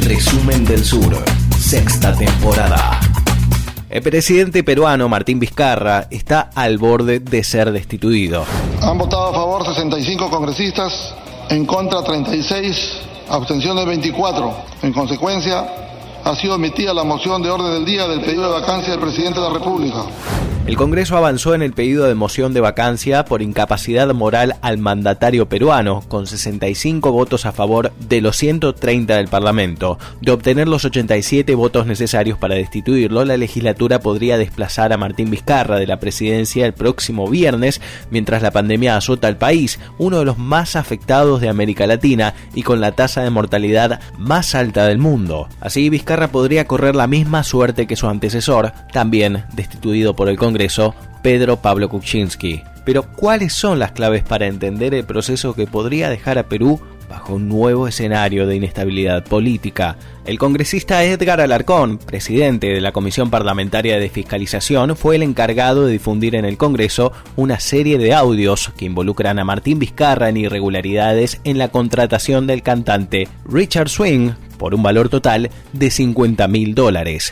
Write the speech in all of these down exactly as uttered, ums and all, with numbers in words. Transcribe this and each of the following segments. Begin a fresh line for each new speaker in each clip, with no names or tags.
Resumen del Sur, sexta temporada. El presidente peruano Martín Vizcarra está al borde de ser destituido.
Han votado a favor sesenta y cinco congresistas, en contra treinta y seis, abstenciones veinticuatro. En consecuencia, ha sido emitida la moción de orden del día del pedido de vacancia del presidente de la República.
El Congreso avanzó en el pedido de moción de vacancia por incapacidad moral al mandatario peruano, con sesenta y cinco votos a favor de los ciento treinta del Parlamento. De obtener los ochenta y siete votos necesarios para destituirlo, la legislatura podría desplazar a Martín Vizcarra de la presidencia el próximo viernes, mientras la pandemia azota al país, uno de los más afectados de América Latina y con la tasa de mortalidad más alta del mundo. Así, Vizcarra podría correr la misma suerte que su antecesor, también destituido por el Congreso, Pedro Pablo Kuczynski. Pero, ¿cuáles son las claves para entender el proceso que podría dejar a Perú bajo un nuevo escenario de inestabilidad política? El congresista Edgar Alarcón, presidente de la Comisión Parlamentaria de Fiscalización, fue el encargado de difundir en el Congreso una serie de audios que involucran a Martín Vizcarra en irregularidades en la contratación del cantante Richard Swing por un valor total de cincuenta mil dólares.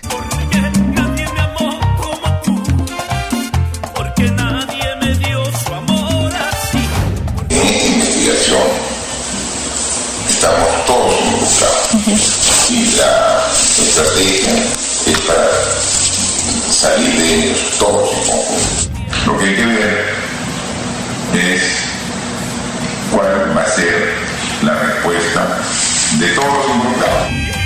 Estamos todos involucrados y la estrategia es para salir de ellos todos en conjunto. Lo que hay que ver es cuál va a ser la respuesta de todos los involucrados.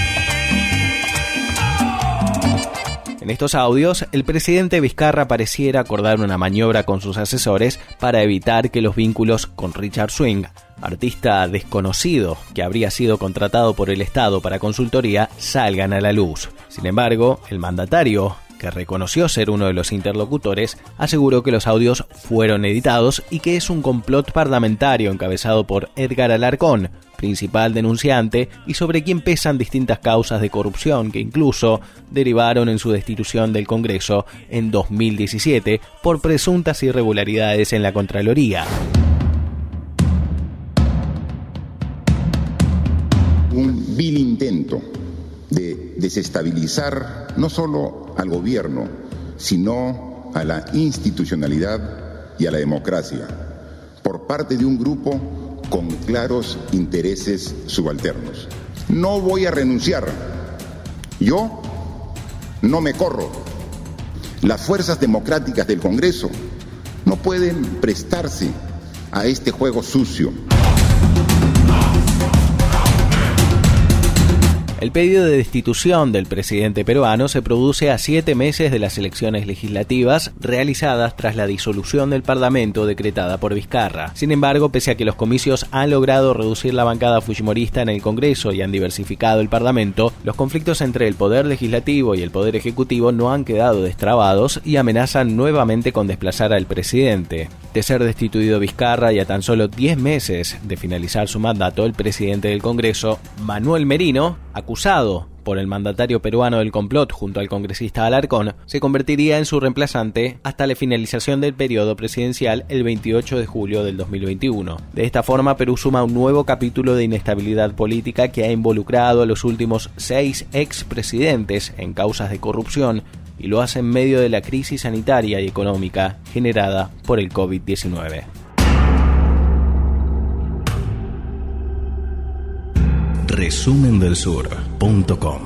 En estos audios, el presidente Vizcarra pareciera acordar una maniobra con sus asesores para evitar que los vínculos con Richard Swing, artista desconocido que habría sido contratado por el Estado para consultoría, salgan a la luz. Sin embargo, el mandatario, que reconoció ser uno de los interlocutores, aseguró que los audios fueron editados y que es un complot parlamentario encabezado por Edgar Alarcón, principal denunciante, y sobre quien pesan distintas causas de corrupción que incluso derivaron en su destitución del Congreso en dos mil diecisiete por presuntas irregularidades en la Contraloría.
Un vil intento de desestabilizar no solo al gobierno, sino a la institucionalidad y a la democracia, por parte de un grupo con claros intereses subalternos. No voy a renunciar. Yo no me corro. Las fuerzas democráticas del Congreso no pueden prestarse a este juego sucio.
El pedido de destitución del presidente peruano se produce a siete meses de las elecciones legislativas realizadas tras la disolución del Parlamento decretada por Vizcarra. Sin embargo, pese a que los comicios han logrado reducir la bancada fujimorista en el Congreso y han diversificado el Parlamento, los conflictos entre el Poder Legislativo y el Poder Ejecutivo no han quedado destrabados y amenazan nuevamente con desplazar al presidente. De ser destituido Vizcarra y a tan solo diez meses de finalizar su mandato, el presidente del Congreso, Manuel Merino, acusado por el mandatario peruano del complot junto al congresista Alarcón, se convertiría en su reemplazante hasta la finalización del periodo presidencial el veintiocho de julio del dos mil veintiuno. De esta forma, Perú suma un nuevo capítulo de inestabilidad política que ha involucrado a los últimos seis expresidentes en causas de corrupción y lo hace en medio de la crisis sanitaria y económica generada por el covid diecinueve. resumen del sur punto com.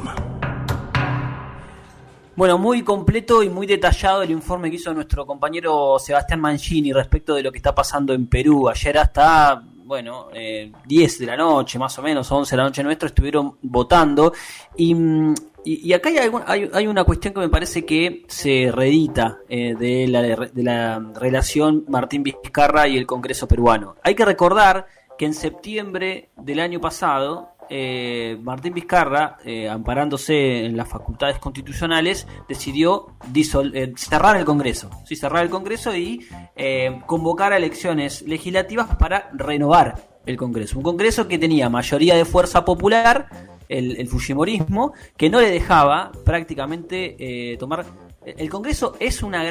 Bueno, muy completo y muy detallado el informe que hizo nuestro compañero Sebastián Mangini respecto de lo que está pasando en Perú. Ayer hasta, bueno, eh, diez de la noche, más o menos, once de la noche nuestro, estuvieron votando. Y, y, y acá hay, algún, hay, hay una cuestión que me parece que se reedita eh, de, la, de la relación Martín Vizcarra y el Congreso peruano. Hay que recordar que en septiembre del año pasado, Eh, Martín Vizcarra, eh, amparándose en las facultades constitucionales, decidió disol- eh, cerrar el Congreso, sí, cerrar el Congreso y eh, convocar a elecciones legislativas para renovar el Congreso. Un Congreso que tenía mayoría de fuerza popular, el, el fujimorismo, que no le dejaba prácticamente eh, tomar... El Congreso es una gran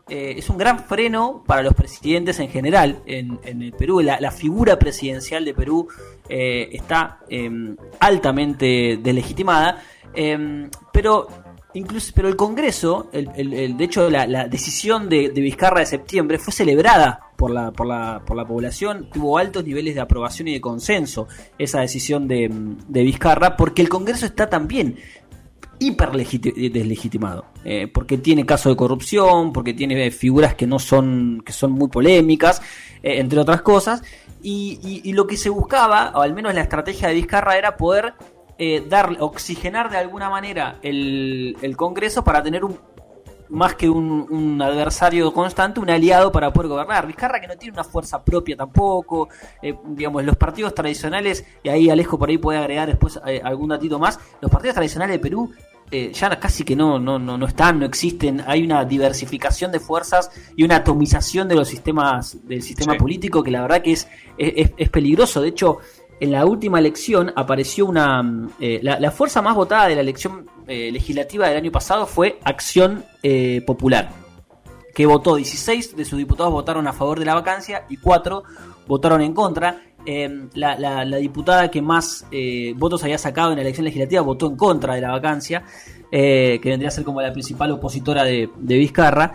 eh, es un gran freno para los presidentes en general en, en el Perú. La, la figura presidencial de Perú eh, está eh, altamente deslegitimada, eh, pero incluso pero el Congreso, el, el, el, de hecho la, la decisión de, de Vizcarra de septiembre fue celebrada por la, por la, por la población, tuvo altos niveles de aprobación y de consenso esa decisión de, de Vizcarra, porque el Congreso está también hiper deslegitimado, eh, porque tiene casos de corrupción, porque tiene figuras que no son, que son muy polémicas, eh, entre otras cosas, y, y, y lo que se buscaba, o al menos la estrategia de Vizcarra, era poder eh, dar, oxigenar de alguna manera el, el Congreso para tener un más que un, un adversario constante, un aliado para poder gobernar. Vizcarra, que no tiene una fuerza propia tampoco, eh, digamos, los partidos tradicionales, y ahí Alejo por ahí puede agregar después eh, algún datito más, los partidos tradicionales de Perú eh, ya casi que no, no, no, no están, no existen, hay una diversificación de fuerzas y una atomización de los sistemas, del sistema sí. político, que la verdad que es, es, es peligroso. De hecho, en la última elección apareció una... Eh, la, la fuerza más votada de la elección eh, legislativa del año pasado fue Acción eh, Popular, que votó dieciséis de sus diputados votaron a favor de la vacancia y cuatro votaron en contra. Eh, la, la, la diputada que más eh, votos había sacado en la elección legislativa votó en contra de la vacancia, eh, que vendría a ser como la principal opositora de, de Vizcarra.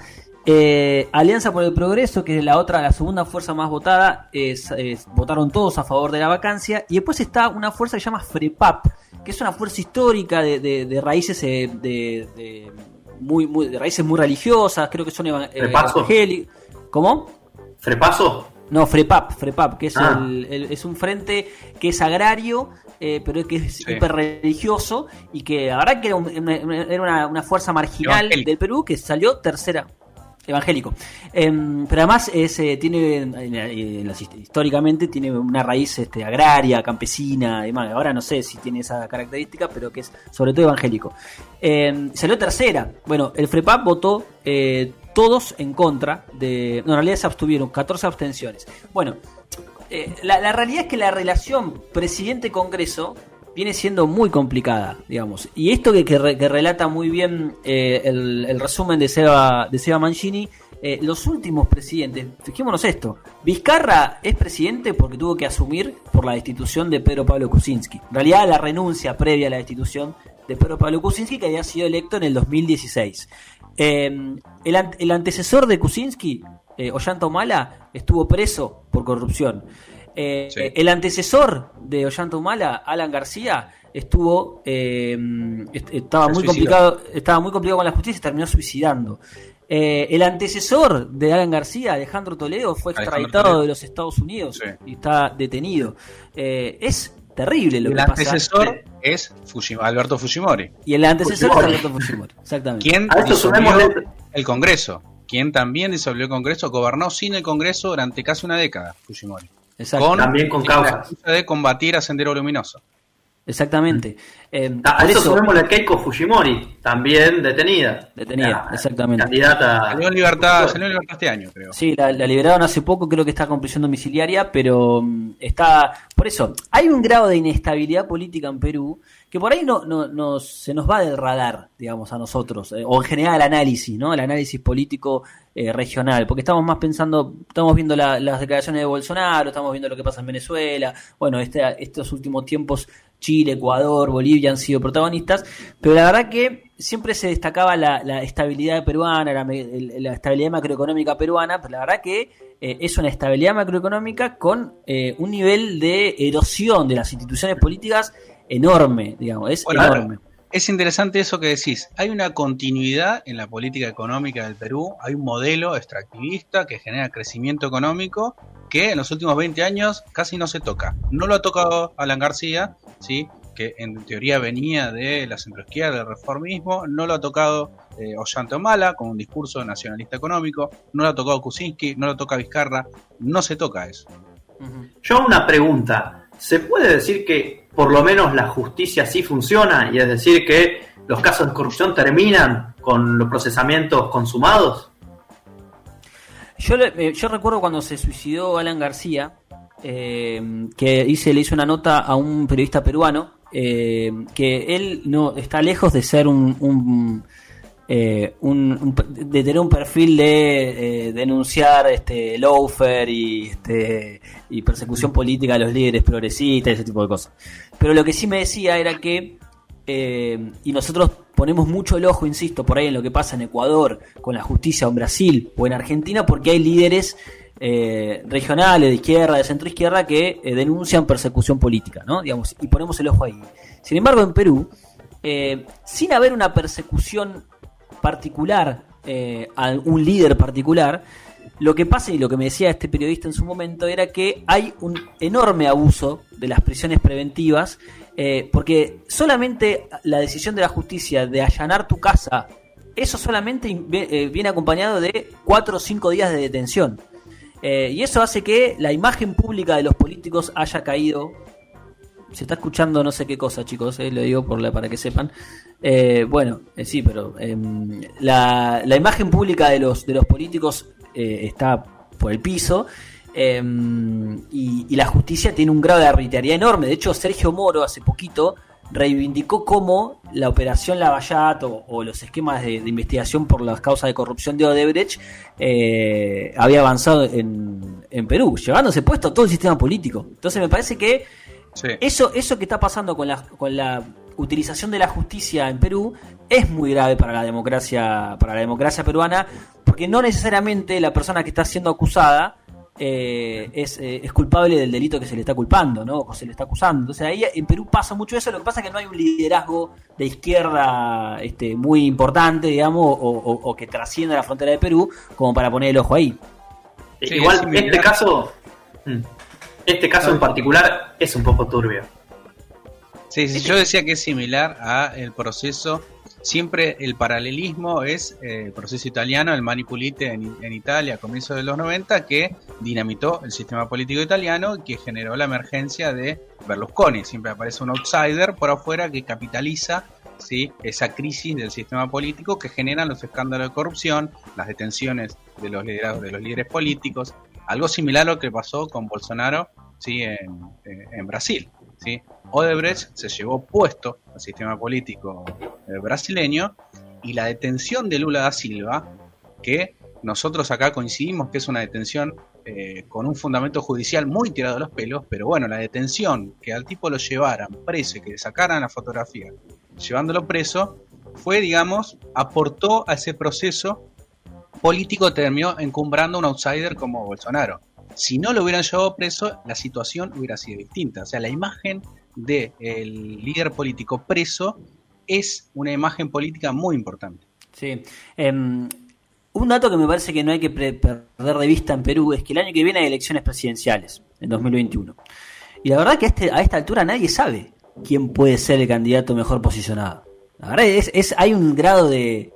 Eh, Alianza por el Progreso, que es la otra, la segunda fuerza más votada, es, es, votaron todos a favor de la vacancia. Y después está una fuerza que se llama FREPAP, que es una fuerza histórica de, de, de raíces eh, de, de, muy, muy, de raíces muy religiosas, creo que son eva- evangélicos. ¿Cómo?
¿Frepaso?
No, FREPAP, FREPAP, que es, ah. el, el, es un frente que es agrario, eh, pero que es sí. hiper religioso, y que la verdad que era, un, era una, una fuerza marginal del Perú que salió tercera. Evangélico, eh, pero además es, eh, tiene eh, históricamente tiene una raíz este, agraria, campesina, demás. Ahora no sé si tiene esa característica, pero que es sobre todo evangélico. Eh, salió tercera. Bueno, el FREPAP votó eh, todos en contra de. No, en realidad se abstuvieron, catorce abstenciones. Bueno, eh, la, la realidad es que la relación presidente-congreso viene siendo muy complicada, digamos. Y esto que, que, re, que relata muy bien eh, el, el resumen de Seba, de Seba Mancini, eh, los últimos presidentes, fijémonos esto, Vizcarra es presidente porque tuvo que asumir por la destitución de Pedro Pablo Kuczynski. En realidad la renuncia previa a la destitución de Pedro Pablo Kuczynski, que había sido electo en el dos mil dieciséis. Eh, el, el antecesor de Kuczynski, eh, Ollanta Humala, estuvo preso por corrupción. Eh, sí. El antecesor de Ollanta Humala, Alan García, estuvo eh, est- estaba muy complicado, estaba muy complicado con la justicia y terminó suicidando. Eh, el antecesor de Alan García, Alejandro Toledo, fue extraditado de los Estados Unidos sí. y está detenido. Eh, es terrible lo
el
que pasa.
El antecesor es Fujim- Alberto Fujimori.
Y el antecesor Fujimori. es Alberto Fujimori, exactamente.
¿Quién disolvió el Congreso? ¿Quién también disolvió el Congreso? Gobernó sin el Congreso durante casi una década, Fujimori.
Exacto.
Con, también con causas
de combatir a Sendero Luminoso.
Exactamente. Eh,
a eso sumémosle a Keiko Fujimori, también detenida.
Detenida, la, exactamente.
Candidata.
Salió en libertad, salió en libertad este año, creo.
Sí, la, la liberaron hace poco, creo que está con prisión domiciliaria, pero um, está. Por eso, hay un grado de inestabilidad política en Perú que por ahí no, no, no se nos va del radar, digamos, a nosotros, eh, o en general el análisis, ¿no? El análisis político eh, regional, porque estamos más pensando, estamos viendo la, las declaraciones de Bolsonaro, estamos viendo lo que pasa en Venezuela, bueno, este, estos últimos tiempos Chile, Ecuador, Bolivia han sido protagonistas, pero la verdad que siempre se destacaba la, la estabilidad peruana, la, la estabilidad macroeconómica peruana, pero la verdad que eh, es una estabilidad macroeconómica con eh, un nivel de erosión de las instituciones políticas enorme, digamos, es bueno, enorme.
Es interesante eso que decís. Hay una continuidad en la política económica del Perú, hay un modelo extractivista que genera crecimiento económico que en los últimos veinte años casi no se toca. No lo ha tocado Alan García, ¿sí? Que en teoría venía de la centroizquierda, del reformismo, no lo ha tocado eh, Ollanta Humala con un discurso nacionalista económico, no lo ha tocado Kuczynski, no lo toca Vizcarra, no se toca eso.
Uh-huh. Yo una pregunta. ¿Se puede decir que por lo menos la justicia sí funciona? Y es decir, que los casos de corrupción terminan con los procesamientos consumados.
Yo, eh, yo recuerdo cuando se suicidó Alan García, eh, que hice, le hice una nota a un periodista peruano, eh, que él no está lejos de ser un, un eh, un, un, de tener un perfil de eh, denunciar este lawfare y, este, y persecución política a los líderes progresistas y ese tipo de cosas. Pero lo que sí me decía era que, eh, y nosotros ponemos mucho el ojo, insisto, por ahí en lo que pasa en Ecuador, con la justicia, o en Brasil, o en Argentina, porque hay líderes eh, regionales, de izquierda, de centro izquierda, que eh, denuncian persecución política, ¿no? Digamos, y ponemos el ojo ahí. Sin embargo, en Perú, eh, sin haber una persecución particular eh, a un líder particular, lo que pasa, y lo que me decía este periodista en su momento, era que hay un enorme abuso de las prisiones preventivas, eh, porque solamente la decisión de la justicia de allanar tu casa, eso solamente eh, viene acompañado de cuatro o cinco días de detención. Eh, y eso hace que la imagen pública de los políticos haya caído. Se está escuchando no sé qué cosa, chicos, eh, lo digo por la, para que sepan. Eh, bueno, eh, sí, pero eh, la, la imagen pública de los, de los políticos eh, está por el piso, eh, y, y la justicia tiene un grado de arbitrariedad enorme. De hecho, Sergio Moro hace poquito reivindicó cómo la operación Lavallato o, o los esquemas de, de investigación por las causas de corrupción de Odebrecht eh, había avanzado en, en Perú, llevándose puesto todo el sistema político. Entonces me parece que sí. eso, eso que está pasando con la, con la utilización de la justicia en Perú es muy grave para la democracia, para la democracia peruana, porque no necesariamente la persona que está siendo acusada Eh, es, eh, es culpable del delito que se le está culpando, ¿no? O se le está acusando. Entonces ahí en Perú pasa mucho eso. Lo que pasa es que no hay un liderazgo de izquierda este, muy importante, digamos, o, o, o que trascienda la frontera de Perú como para poner el ojo ahí.
Sí, igual este caso, este caso en particular es un poco turbio.
Sí, sí, yo decía que es similar a el proceso. Siempre el paralelismo es eh, el proceso italiano, el Mani Pulite en, en Italia a comienzos de los noventa, que dinamitó el sistema político italiano y que generó la emergencia de Berlusconi. Siempre aparece un outsider por afuera que capitaliza, ¿sí?, esa crisis del sistema político que generan los escándalos de corrupción, las detenciones de los liderados, de los líderes políticos. Algo similar a lo que pasó con Bolsonaro, ¿sí?, en, en Brasil, ¿sí? Odebrecht se llevó puesto al sistema político eh, brasileño, y la detención de Lula da Silva, que nosotros acá coincidimos que es una detención eh, con un fundamento judicial muy tirado a los pelos, pero bueno, la detención, que al tipo lo llevaran preso y que le sacaran la fotografía llevándolo preso, fue, digamos, aportó a ese proceso político, terminó encumbrando a un outsider como Bolsonaro. Si no lo hubieran llevado preso, la situación hubiera sido distinta. O sea, la imagen del líder político preso es una imagen política muy importante.
Sí. Eh, un dato que me parece que no hay que pre- perder de vista en Perú es que el año que viene hay elecciones presidenciales, en dos mil veintiuno. Y la verdad que a, este, a esta altura nadie sabe quién puede ser el candidato mejor posicionado. La verdad es, es hay un grado de,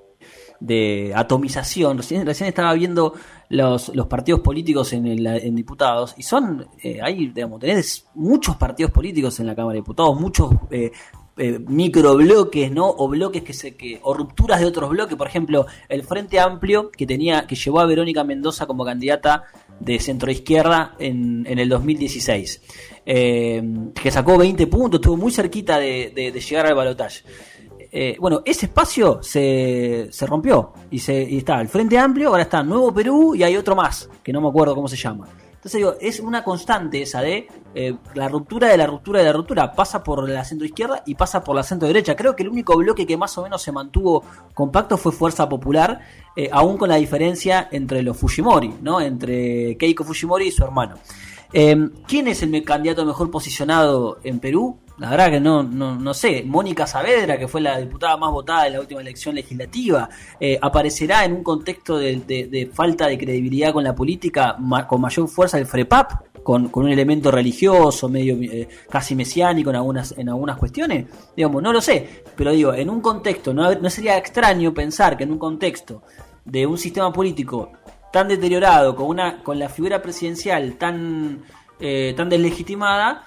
de atomización. Recién, recién estaba viendo los, los partidos políticos en, el, en diputados, y son, eh, hay, digamos, tenés muchos partidos políticos en la Cámara de Diputados, muchos eh, eh, microbloques, ¿no? O bloques que se, que, o rupturas de otros bloques. Por ejemplo, el Frente Amplio, que tenía, que llevó a Verónica Mendoza como candidata de centroizquierda en, en el dos mil dieciséis, eh, que sacó veinte puntos, estuvo muy cerquita de, de, de llegar al balotaje. Eh, bueno, ese espacio se, se rompió y, se, y está el Frente Amplio, ahora está Nuevo Perú y hay otro más, que no me acuerdo cómo se llama. Entonces digo, es una constante esa de eh, la ruptura de la ruptura de la ruptura, pasa por la centroizquierda y pasa por la centroderecha. Creo que el único bloque que más o menos se mantuvo compacto fue Fuerza Popular, eh, aún con la diferencia entre los Fujimori, ¿no? Entre Keiko Fujimori y su hermano. Eh, ¿Quién es el candidato mejor posicionado en Perú? La verdad que no, no, no sé. Mónica Saavedra, que fue la diputada más votada en la última elección legislativa, eh, aparecerá en un contexto de, de, de falta de credibilidad con la política, ma, con mayor fuerza el FREPAP, con, con un elemento religioso, medio eh, casi mesiánico en algunas, en algunas cuestiones. Digamos, no lo sé, pero digo, en un contexto, no, no sería extraño pensar que en un contexto de un sistema político tan deteriorado, con una con la figura presidencial tan eh, tan deslegitimada,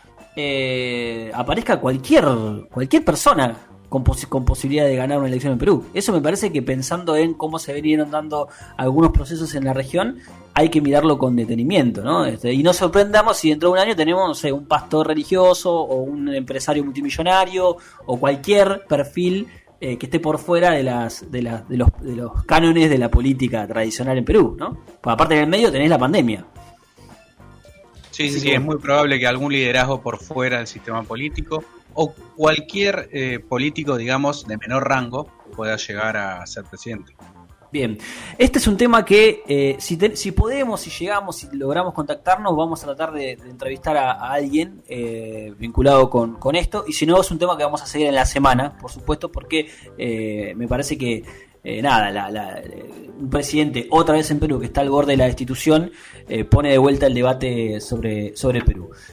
eh, aparezca cualquier cualquier persona con, pos- con posibilidad de ganar una elección en Perú. Eso me parece que, pensando en cómo se venían dando algunos procesos en la región, hay que mirarlo con detenimiento, ¿no? Este, y no sorprendamos si dentro de un año tenemos, no sé, un pastor religioso o un empresario multimillonario o cualquier perfil eh, que esté por fuera de las de, las, de, los, de los cánones de la política tradicional en Perú, ¿no? Porque aparte en el medio tenés la pandemia.
Sí, sí, sí, es muy probable que algún liderazgo por fuera del sistema político o cualquier eh, político, digamos, de menor rango pueda llegar a ser presidente.
Bien, este es un tema que eh, si, te, si podemos, si llegamos, si logramos contactarnos, vamos a tratar de, de entrevistar a, a alguien eh, vinculado con, con esto, y si no es un tema que vamos a seguir en la semana, por supuesto, porque eh, me parece que eh, nada, la, la, un presidente otra vez en Perú que está al borde de la destitución eh, pone de vuelta el debate sobre, sobre el Perú.